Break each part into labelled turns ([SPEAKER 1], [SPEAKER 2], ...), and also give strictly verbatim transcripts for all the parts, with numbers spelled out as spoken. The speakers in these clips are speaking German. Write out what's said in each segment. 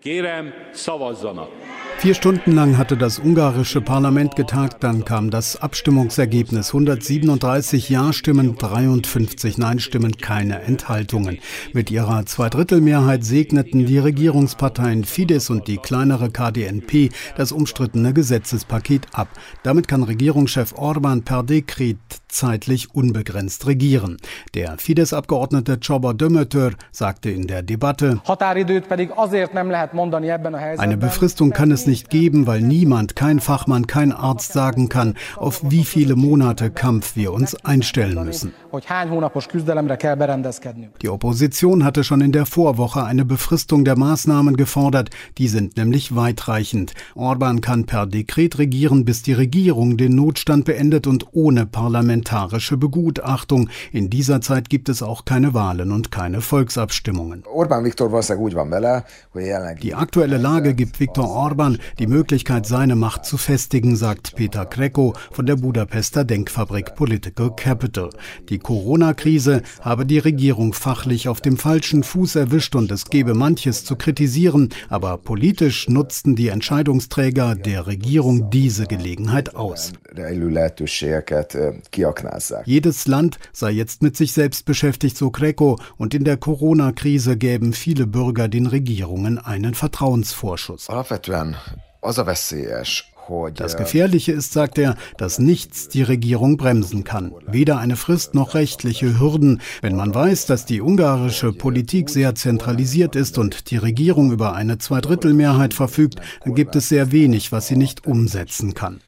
[SPEAKER 1] Kérem, szavazzanak!
[SPEAKER 2] Vier Stunden lang hatte das ungarische Parlament getagt, dann kam das Abstimmungsergebnis. hundertsiebenunddreißig Ja-Stimmen, dreiundfünfzig Nein-Stimmen, keine Enthaltungen. Mit ihrer Zweidrittelmehrheit segneten die Regierungsparteien Fidesz und die kleinere K D N P das umstrittene Gesetzespaket ab. Damit kann Regierungschef Orbán per Dekret zeitlich unbegrenzt regieren. Der Fidesz-Abgeordnete Csaba Dömötör sagte in der Debatte: Eine Befristung kann es nicht geben, weil niemand, kein Fachmann, kein Arzt sagen kann, auf wie viele Monate Kampf wir uns einstellen müssen. Die Opposition hatte schon in der Vorwoche eine Befristung der Maßnahmen gefordert. Die sind nämlich weitreichend. Orbán kann per Dekret regieren, bis die Regierung den Notstand beendet und ohne parlamentarische Begutachtung. In dieser Zeit gibt es auch keine Wahlen und keine Volksabstimmungen. Die aktuelle Lage gibt Viktor Orbán die Möglichkeit, seine Macht zu festigen, sagt Peter Krecko von der Budapester Denkfabrik Political Capital. Die Corona-Krise habe die Regierung fachlich auf dem falschen Fuß erwischt und es gebe manches zu kritisieren, aber politisch nutzten die Entscheidungsträger der Regierung diese Gelegenheit aus. Jedes Land sei jetzt mit sich selbst beschäftigt, so Krecko, und in der Corona-Krise gäben viele Bürger den Regierungen einen Vertrauensvorschuss. Das Gefährliche ist, sagt er, dass nichts die Regierung bremsen kann. Weder eine Frist noch rechtliche Hürden. Wenn man weiß, dass die ungarische Politik sehr zentralisiert ist und die Regierung über eine Zweidrittelmehrheit verfügt, dann gibt es sehr wenig, was sie nicht umsetzen kann.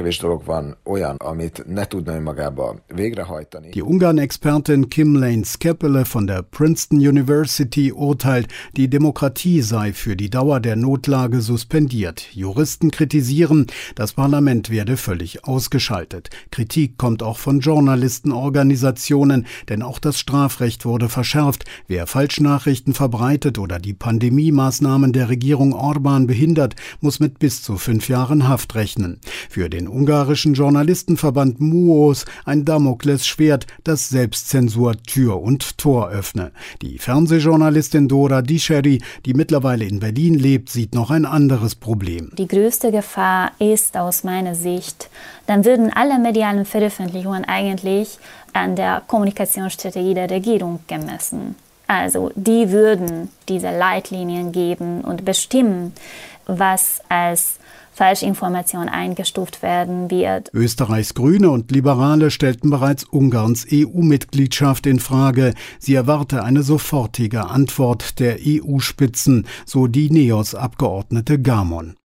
[SPEAKER 2] Die Ungarn-Expertin Kim Lane-Skepele von der Princeton University urteilt, die Demokratie sei für die Dauer der Notlage suspendiert. Juristen kritisieren, das Parlament werde völlig ausgeschaltet. Kritik kommt auch von Journalistenorganisationen, denn auch das Strafrecht wurde verschärft. Wer Falschnachrichten verbreitet oder die Pandemie-Maßnahmen der Regierung Orbán behindert, muss mit bis zu fünf Jahren Haft rechnen. Für den ungarischen Journalistenverband MUOS ein Damoklesschwert, das Selbstzensur Tür und Tor öffne. Die Fernsehjournalistin Dora Discheri, die mittlerweile in Berlin lebt, sieht noch ein anderes Problem.
[SPEAKER 3] Die größte Gefahr ist aus meiner Sicht, dann würden alle medialen Veröffentlichungen eigentlich an der Kommunikationsstrategie der Regierung gemessen. Also die würden diese Leitlinien geben und bestimmen, was als Falschinformation eingestuft werden wird.
[SPEAKER 2] Österreichs Grüne und Liberale stellten bereits Ungarns E U-Mitgliedschaft in Frage. Sie erwarte eine sofortige Antwort der E U-Spitzen, so die NEOS-Abgeordnete Gamon.